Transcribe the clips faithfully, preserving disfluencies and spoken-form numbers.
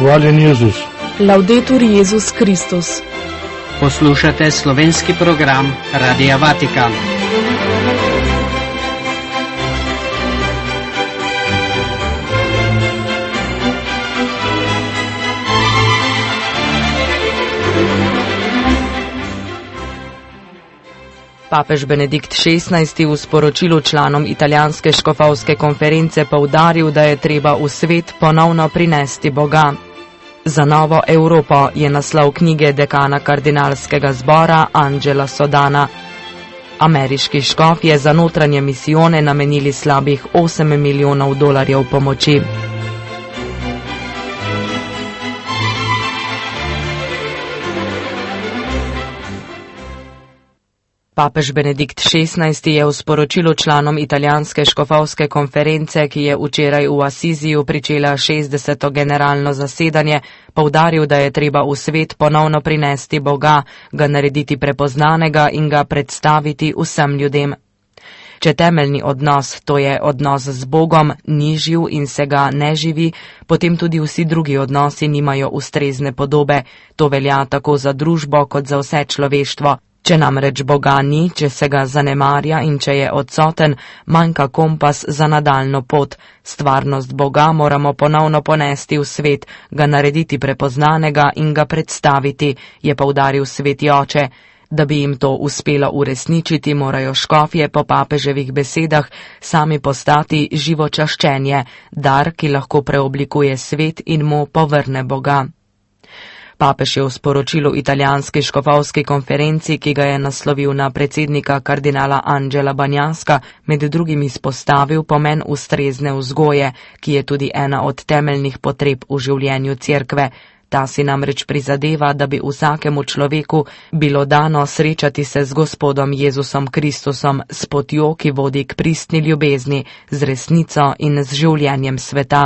Hvaljen Jezus. Laudetur Jezus Kristus. Poslušate slovenski program Radia Vatikan. Papež Benedikt šestnajsti v sporočilu članom italijanske škofovske konference poudaril, da je treba v svet ponovno prinesti Boga. Za novo Evropo je naslov knjige dekana kardinalskega zbora Angela Sodana. Ameriški škof je za notranje misijone namenili slabih osem milijonov dolarjev pomoči. Papež Benedikt šestnajsti je v sporočilu članom italijanske škofovske konference, ki je včeraj v Asiziju pričela šestdeseto generalno zasedanje, poudaril, da je treba v svet ponovno prinesti Boga, ga narediti prepoznanega in ga predstaviti vsem ljudem. Če temeljni odnos, to je odnos z Bogom, ni živ in se ga ne živi, potem tudi vsi drugi odnosi nimajo ustrezne podobe. To velja tako za družbo kot za vse človeštvo. Če namreč Boga ni, če se ga zanemarja in če je odsoten, manjka kompas za nadaljno pot. Stvarnost Boga moramo ponovno ponesti v svet, ga narediti prepoznanega in ga predstaviti, je poudaril sveti oče. Da bi jim to uspelo uresničiti, morajo škofje po papeževih besedah sami postati živo čaščenje, dar, ki lahko preoblikuje svet in mu povrne Boga. Papež je v sporočilu italijanski škofovski konferenci, ki ga je naslovil na predsednika kardinala Angela Banjaska, med drugim izpostavil pomen ustrezne vzgoje, ki je tudi ena od temeljnih potreb v življenju cerkve. Ta si namreč prizadeva, da bi vsakemu človeku bilo dano srečati se z Gospodom Jezusom Kristusom, s potjo, ki vodi k pristni ljubezni, z resnico in z življenjem sveta.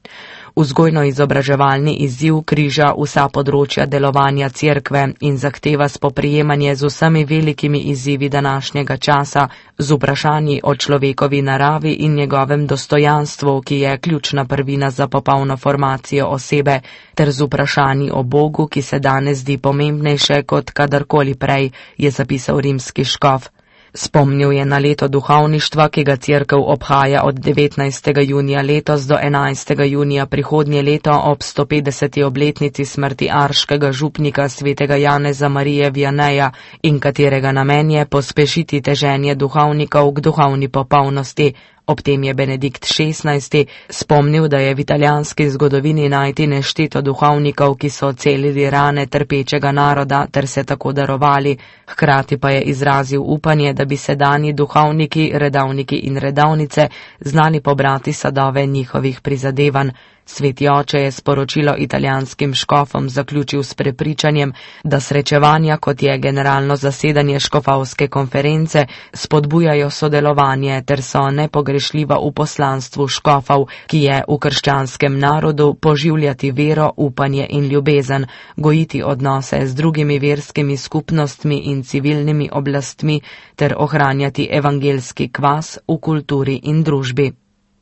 Vzgojno-izobraževalni izziv križa vsa področja delovanja cerkve in zahteva spoprijemanje z vsemi velikimi izzivi današnjega časa, z vprašanji o človekovi naravi in njegovem dostojanstvu, ki je ključna prvina za popolno formacijo osebe, ter z vprašanji o Bogu, ki se danes zdi pomembnejše kot kadarkoli prej, je zapisal rimski škof. Spomnil je na leto duhovništva, ki ga cerkev obhaja od devetnajstega junija letos do enajstega junija prihodnje leto ob sto petdeseti obletnici smrti arškega župnika svetega Janeza Marije Vianeja in katerega namen je pospešiti teženje duhovnikov k duhovni popolnosti. Ob tem je Benedikt šestnajsti spomnil, da je v italijanski zgodovini najti nešteto duhovnikov, ki so celili rane trpečega naroda ter se tako darovali, hkrati pa je izrazil upanje, da bi sedanji duhovniki, redavniki in redavnice znali pobrati sadove njihovih prizadevanj. Sveti oče je sporočilo italijanskim škofom zaključil s prepričanjem, da srečevanja, kot je generalno zasedanje škofovske konference, spodbujajo sodelovanje ter so nepogrešljiva v poslanstvu škofov, ki je v krščanskem narodu poživljati vero, upanje in ljubezen, gojiti odnose z drugimi verskimi skupnostmi in civilnimi oblastmi ter ohranjati evangelski kvas v kulturi in družbi.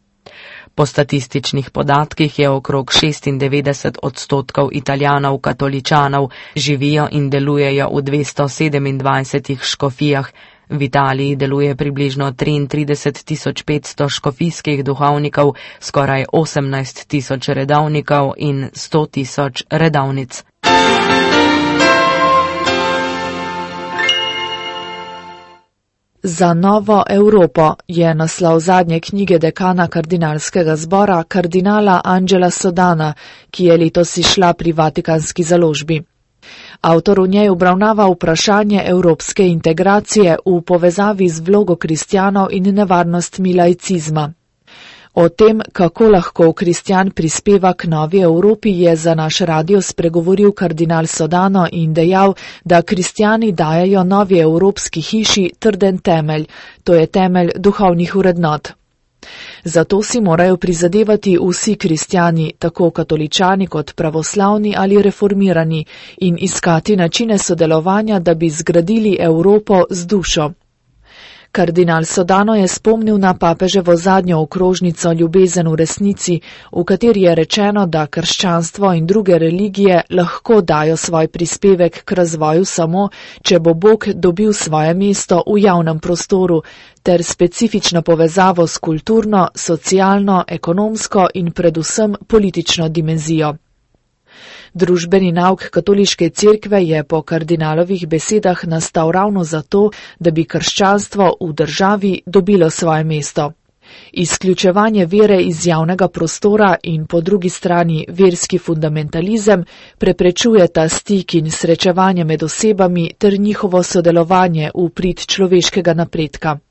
Po statističnih podatkih je okrog šestindevetdeset odstotkov Italijanov katoličanov, živijo in delujejo v dvesto sedemindvajsetih škofijah. V Italiji deluje približno triintrideset tisoč petsto škofijskih duhovnikov, skoraj osemnajst tisoč redovnikov in sto tisoč redovnic. Za novo Evropo je naslov zadnje knjige dekana kardinalskega zbora kardinala Angela Sodana, ki je letos izšla pri Vatikanski založbi. Avtor v njej obravnava vprašanje evropske integracije v povezavi z vlogo kristjanov in nevarnostmi laicizma. O tem, kako lahko kristjan prispeva k novi Evropi, je za naš radio spregovoril kardinal Sodano in dejal, da kristjani dajajo novi evropski hiši trden temelj, to je temelj duhovnih vrednot. Zato si morajo prizadevati vsi kristjani, tako katoličani kot pravoslavni ali reformirani, in iskati načine sodelovanja, da bi zgradili Evropo z dušo. Kardinal Sodano je spomnil na papeževo zadnjo okrožnico Ljubezen v resnici, v kateri je rečeno, da krščanstvo in druge religije lahko dajo svoj prispevek k razvoju samo, če bo Bog dobil svoje mesto v javnem prostoru, ter specifično povezavo s kulturno, socialno, ekonomsko in predvsem politično dimenzijo. Družbeni nauk katoliške cerkve je po kardinalovih besedah nastal ravno zato, da bi krščanstvo v državi dobilo svoje mesto. Izključevanje vere iz javnega prostora in po drugi strani verski fundamentalizem preprečujeta stik in srečevanje med osebami ter njihovo sodelovanje v prid človeškega napredka.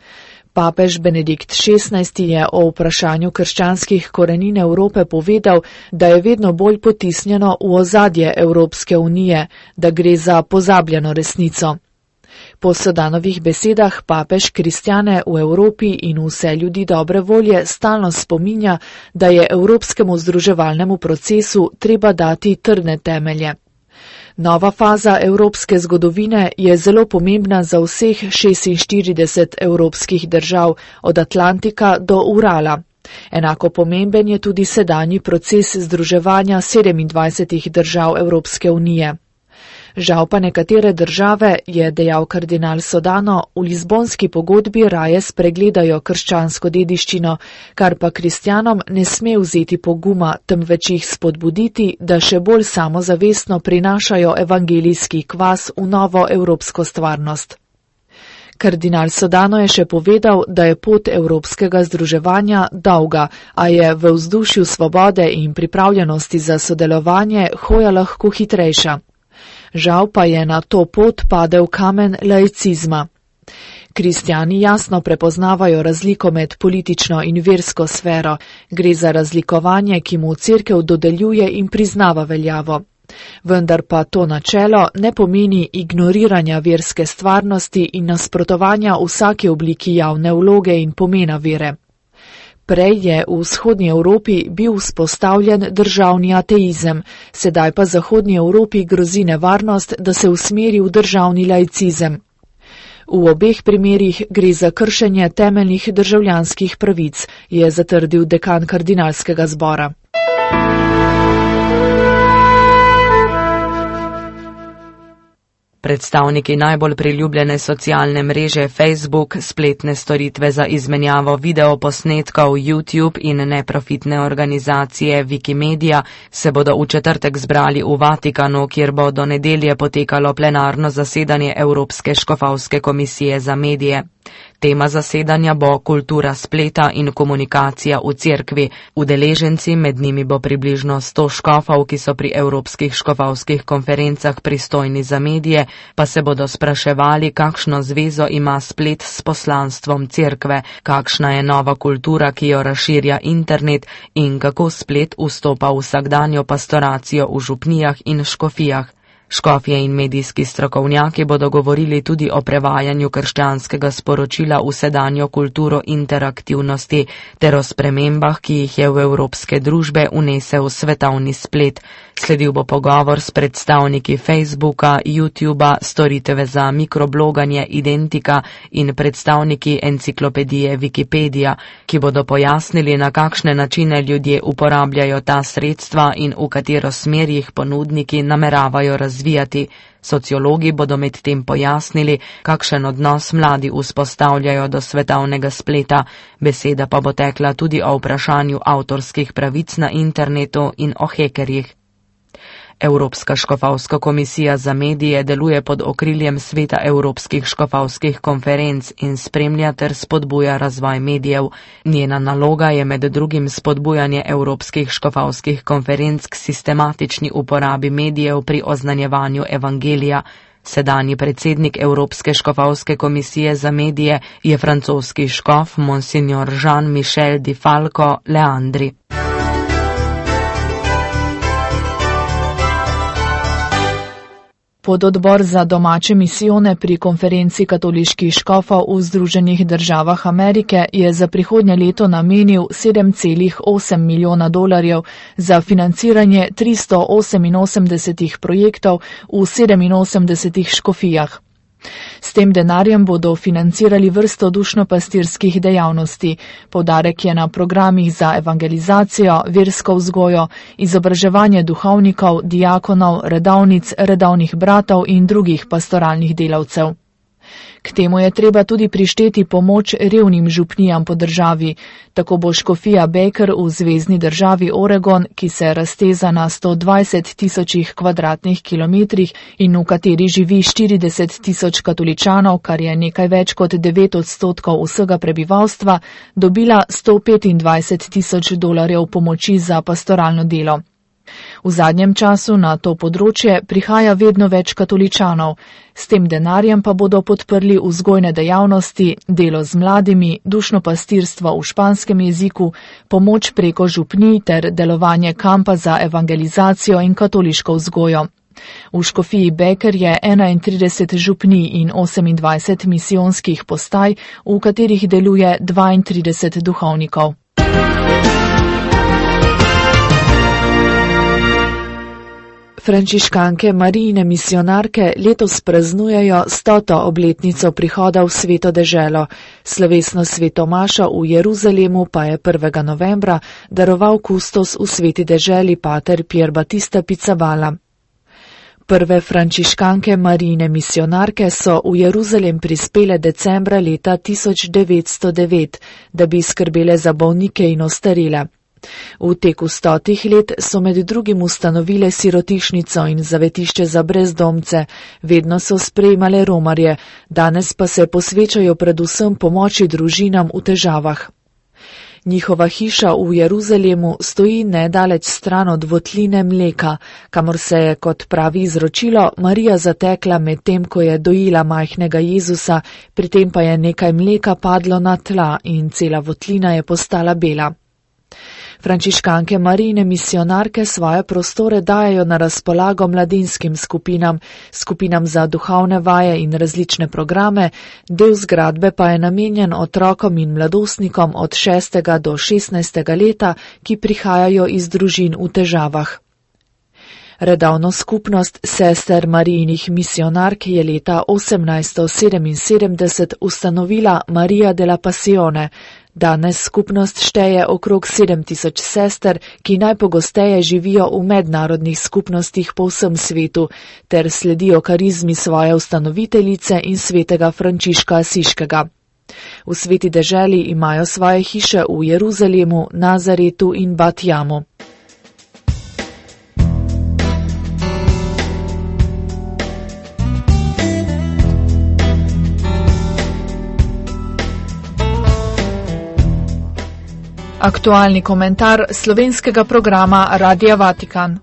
Papež Benedikt šestnajsti je o vprašanju krščanskih korenin Evrope povedal, da je vedno bolj potisnjeno v ozadje Evropske unije, da gre za pozabljeno resnico. Po Sodanovih besedah papež kristjane v Evropi in vse ljudi dobre volje stalno spominja, da je evropskemu združevalnemu procesu treba dati trdne temelje. Nova faza evropske zgodovine je zelo pomembna za vseh šestinštirideset evropskih držav, od Atlantika do Urala. Enako pomemben je tudi sedanji proces združevanja sedemindvajsetih držav Evropske unije. Žal pa nekatere države, je dejal kardinal Sodano, v Lizbonski pogodbi raje spregledajo krščansko dediščino, kar pa kristjanom ne sme vzeti poguma, temveč jih spodbuditi, da še bolj samozavestno prinašajo evangelijski kvas v novo evropsko stvarnost. Kardinal Sodano je še povedal, da je pot evropskega združevanja dolga, a je v vzdušju svobode in pripravljenosti za sodelovanje hoja lahko hitrejša. Žal pa je na to pot padel kamen laicizma. Kristjani jasno prepoznavajo razliko med politično in versko sfero, gre za razlikovanje, ki mu cerkev dodeljuje in priznava veljavo. Vendar pa to načelo ne pomeni ignoriranja verske stvarnosti in nasprotovanja vsaki obliki javne vloge in pomena vere. Prej je v vzhodnji Evropi bil vzpostavljen državni ateizem, sedaj pa zahodnji Evropi grozi nevarnost, da se usmeri v državni laicizem. V obeh primerih gre za kršenje temeljnih državljanskih pravic, je zatrdil dekan kardinalskega zbora. Predstavniki najbolj priljubljene socialne mreže Facebook, spletne storitve za izmenjavo videoposnetkov YouTube in neprofitne organizacije Wikimedia se bodo v četrtek zbrali v Vatikanu, kjer bo do nedelje potekalo plenarno zasedanje Evropske škofovske komisije za medije. Tema zasedanja bo kultura spleta in komunikacija v cerkvi. Udeleženci, med njimi bo približno sto škofov, ki so pri evropskih škofovskih konferencah pristojni za medije, pa se bodo spraševali, kakšno zvezo ima splet s poslanstvom cerkve, kakšna je nova kultura, ki jo razširja internet in kako splet vstopa v vsakdanjo pastoracijo v župnijah in škofijah. Škofje in medijski strokovnjaki bodo govorili tudi o prevajanju krščanskega sporočila v sedanjo kulturo interaktivnosti ter o spremembah, ki jih je v evropske družbe unesel svetovni splet. Sledil bo pogovor s predstavniki Facebooka, YouTubea, storitve za mikrobloganje Identika in predstavniki enciklopedije Wikipedia, ki bodo pojasnili, na kakšne načine ljudje uporabljajo ta sredstva in v katero smer jih ponudniki nameravajo razvijati. Sociologi bodo med tem pojasnili, kakšen odnos mladi vzpostavljajo do svetovnega spleta. Beseda pa bo tekla tudi o vprašanju avtorskih pravic na internetu in o hekerjih. Evropska škofovska komisija za medije deluje pod okriljem Sveta evropskih škofovskih konferenc in spremlja ter spodbuja razvoj medijev. Njena naloga je med drugim spodbujanje evropskih škofovskih konferenc k sistematični uporabi medijev pri oznanjevanju evangelija. Sedanji predsednik Evropske škofovske komisije za medije je francoski škof Monsignor Jean-Michel Di Falco Leandri. Pododbor za domače misijone pri konferenci katoliških škofov v Združenih državah Amerike je za prihodnje leto namenil sedem celih osem milijona dolarjev za financiranje tristo oseminosemdeset projektov v sedeminosemdesetih škofijah. S tem denarjem bodo financirali vrsto dušnopastirskih dejavnosti. Poudarek je na programih za evangelizacijo, versko vzgojo, izobraževanje duhovnikov, diakonov, redovnic, redovnih bratov in drugih pastoralnih delavcev. K temu je treba tudi prišteti pomoč revnim župnijam po državi. Tako bo škofija Baker v zvezni državi Oregon, ki se razteza na sto dvajset tisočih kvadratnih kilometrih in v kateri živi štirideset tisoč katoličanov, kar je nekaj več kot devet odstotkov vsega prebivalstva, dobila sto petindvajset tisoč dolarjev pomoči za pastoralno delo. V zadnjem času na to področje prihaja vedno več katoličanov. S tem denarjem pa bodo podprli vzgojne dejavnosti, delo z mladimi, dušno pastirstvo v španskem jeziku, pomoč preko župnij ter delovanje kampa za evangelizacijo in katoliško vzgojo. V škofiji Baker je enaintrideset župnij in osemindvajset misijonskih postaj, v katerih deluje dvaintrideset duhovnikov. Frančiškanke Marijine misijonarke letos praznujejo stoto obletnico prihoda v sveto deželo. Slovesno sveto mašo v Jeruzalemu pa je prvega novembra daroval kustos v sveti deželi pater Pier Battista Pizzaballa. Prve frančiškanke Marijine misijonarke so v Jeruzalem prispele decembra leta tisoč devetsto devet, da bi skrbele za bolnike in ostarele. V teku stotih let so med drugim ustanovile sirotišnico in zavetišče za brezdomce, vedno so sprejemale romarje, danes pa se posvečajo predvsem pomoči družinam v težavah. Njihova hiša v Jeruzalemu stoji nedaleč stran od votline mleka, kamor se je, kot pravi izročilo, Marija zatekla med tem, ko je dojila majhnega Jezusa, pri tem pa je nekaj mleka padlo na tla in cela votlina je postala bela. Frančiškanke Marijine misijonarke svoje prostore dajajo na razpolago mladinskim skupinam, skupinam za duhovne vaje in različne programe, del zgradbe pa je namenjen otrokom in mladostnikom od šestega do šestnajstega leta, ki prihajajo iz družin v težavah. Redovno skupnost sester Marijinih misijonark je leta osemnajststo sedeminsedemdeset ustanovila Maria de la Pasione. Danes skupnost šteje okrog sedem tisoč sester, ki najpogosteje živijo v mednarodnih skupnostih po vsem svetu, ter sledijo karizmi svoje ustanoviteljice in svetega Frančiška Asiškega. V sveti deželi imajo svoje hiše v Jeruzalemu, Nazaretu in Bat Jamu. Aktualni komentar slovenskega programa Radia Vatikan.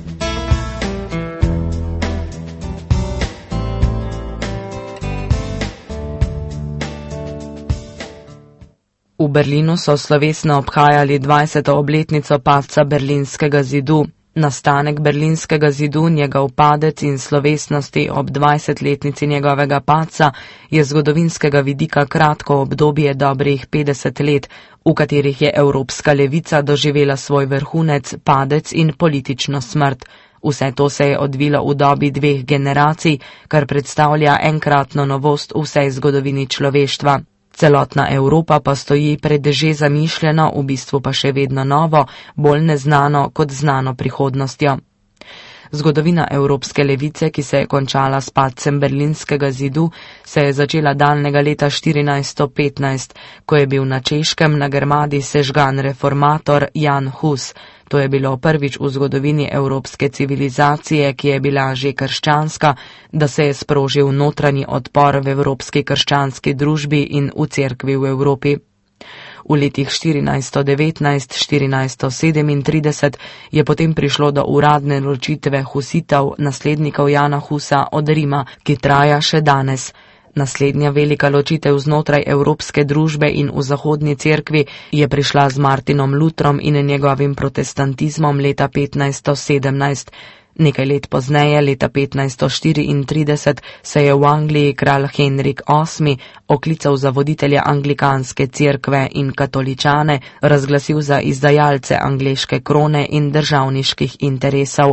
V Berlinu so slovesno obhajali dvajseto obletnico padca berlinskega zidu. Nastanek berlinskega zidu, njegov padec in slovesnosti ob dvajsetletnici njegovega padca je zgodovinskega vidika kratko obdobje dobrih petdeset let, v katerih je evropska levica doživela svoj vrhunec, padec in politično smrt. Vse to se je odvilo v dobi dveh generacij, kar predstavlja enkratno novost v vsej zgodovini človeštva. Celotna Evropa pa stoji pred že zamišljeno, v bistvu pa še vedno novo, bolj neznano kot znano prihodnostjo. Zgodovina evropske levice, ki se je končala s padcem berlinskega zidu, se je začela daljnega leta štirinajststo petnajst, ko je bil na Češkem na Grmadi sežgan reformator Jan Hus. To je bilo prvič v zgodovini evropske civilizacije, ki je bila že krščanska, da se je sprožil notranji odpor v evropski krščanski družbi in v cerkvi v Evropi. V letih štirinajststo devetnajst do štirinajststo sedemintrideset je potem prišlo do uradne ločitve husitov, naslednikov Jana Husa, od Rima, ki traja še danes. Naslednja velika ločitev znotraj evropske družbe in v zahodni cerkvi je prišla z Martinom Lutrom in njegovim protestantizmom leta petnajststo sedemnajst. Nekaj let pozneje, leta petnajststo štiriintrideset, se je v Angliji kralj Henrik osmi oklical za voditelja anglikanske cerkve in katoličane, razglasil za izdajalce angleške krone in državniških interesov.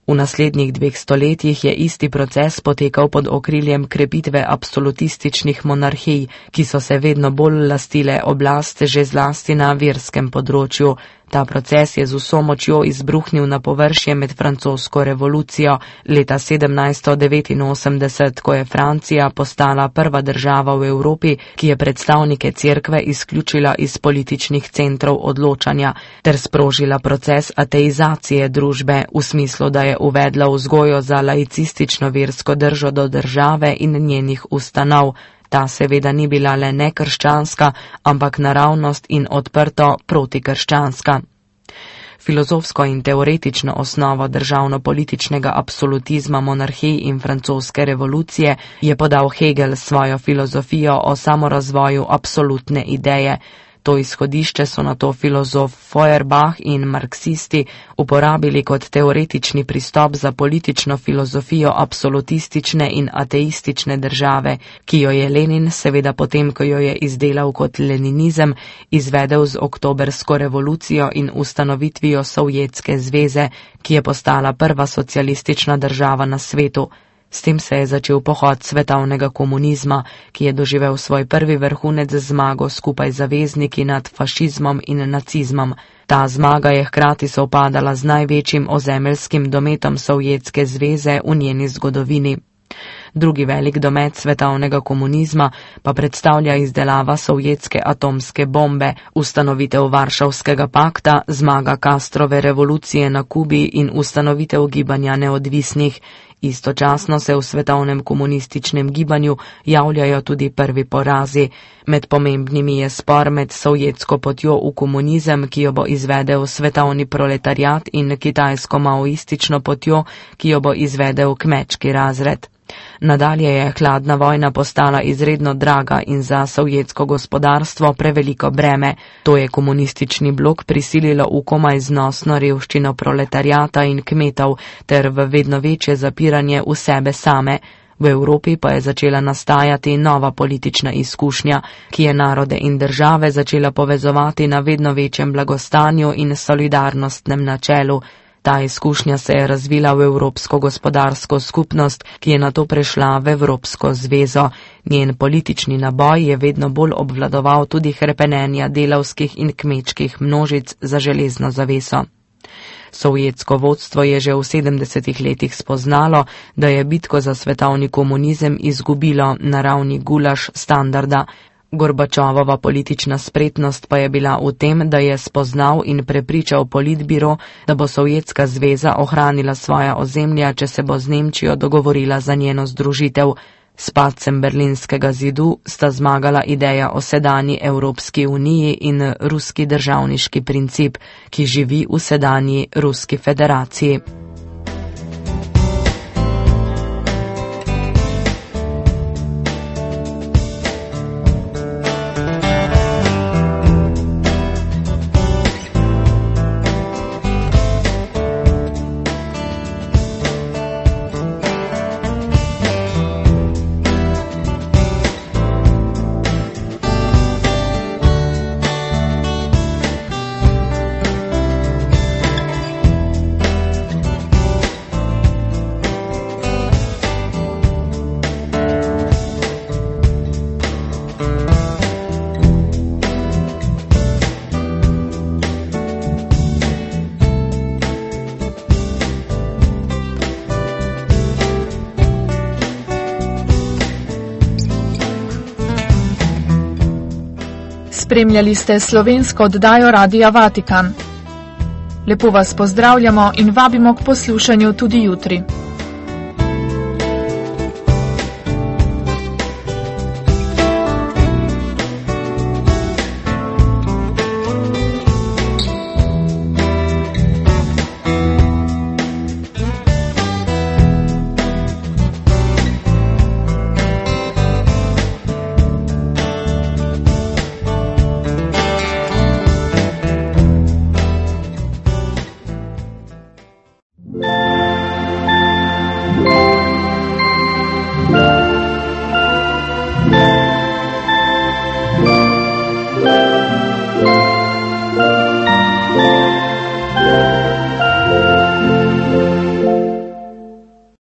V naslednjih dveh stoletjih je isti proces potekal pod okriljem krepitve absolutističnih monarhij, ki so se vedno bolj lastile oblast že zlasti na verskem področju. Ta proces je z vso močjo izbruhnil na površje med francosko revolucijo leta sedemnajststo devetinosemdeset, ko je Francija postala prva država v Evropi, ki je predstavnike cerkve izključila iz političnih centrov odločanja ter sprožila proces ateizacije družbe v smislu, da je uvedla vzgojo za laicistično versko držo do države in njenih ustanov. Ta seveda ni bila le nekrščanska, ampak naravnost in odprto protikrščanska. Filozofsko in teoretično osnovo državno-političnega absolutizma monarhij in francoske revolucije je podal Hegel s svojo filozofijo o samorazvoju absolutne ideje. To izhodišče so nato filozof Feuerbach in marksisti uporabili kot teoretični pristop za politično filozofijo absolutistične in ateistične države, ki jo je Lenin, seveda potem, ko jo je izdelal kot leninizem, izvedel z oktobersko revolucijo in ustanovitvijo Sovjetske zveze, ki je postala prva socialistična država na svetu. S tem se je začel pohod svetovnega komunizma, ki je doživel svoj prvi vrhunec z zmago skupaj z zavezniki nad fašizmom in nacizmom. Ta zmaga je hkrati sovpadala z največjim ozemeljskim dometom Sovjetske zveze v njeni zgodovini. Drugi velik domet svetovnega komunizma pa predstavlja izdelava sovjetske atomske bombe, ustanovitev Varšavskega pakta, zmaga Castrove revolucije na Kubi in ustanovitev gibanja neodvisnih. Istočasno se v svetovnem komunističnem gibanju javljajo tudi prvi porazi. Med pomembnimi je spor med sovjetsko potjo v komunizem, ki jo bo izvedel svetovni proletariat, in kitajsko-maoistično potjo, ki jo bo izvedel kmečki razred. Nadalje je hladna vojna postala izredno draga in za sovjetsko gospodarstvo preveliko breme. To je komunistični blok prisililo v komaj znosno revščino proletariata in kmetov ter v vedno večje zapiranje v sebe same. V Evropi pa je začela nastajati nova politična izkušnja, ki je narode in države začela povezovati na vedno večjem blagostanju in solidarnostnem načelu. Ta izkušnja se je razvila v Evropsko gospodarsko skupnost, ki je nato prešla v Evropsko zvezo. Njen politični naboj je vedno bolj obvladoval tudi hrepenenja delavskih in kmečkih množic za železno zaveso. Sovjetsko vodstvo je že v sedemdesetih letih spoznalo, da je bitko za svetovni komunizem izgubilo na ravni gulaš standarda. Gorbačovova politična spretnost pa je bila v tem, da je spoznal in prepričal politbiro, da bo Sovjetska zveza ohranila svoja ozemlja, če se bo z Nemčijo dogovorila za njeno združitev. S padcem berlinskega zidu sta zmagala ideja o sedanji Evropski uniji in ruski državniški princip, ki živi v sedanji Ruski federaciji. Spremljali ste slovensko oddajo Radia Vatikan. Lepo vas pozdravljamo in vabimo k poslušanju tudi jutri.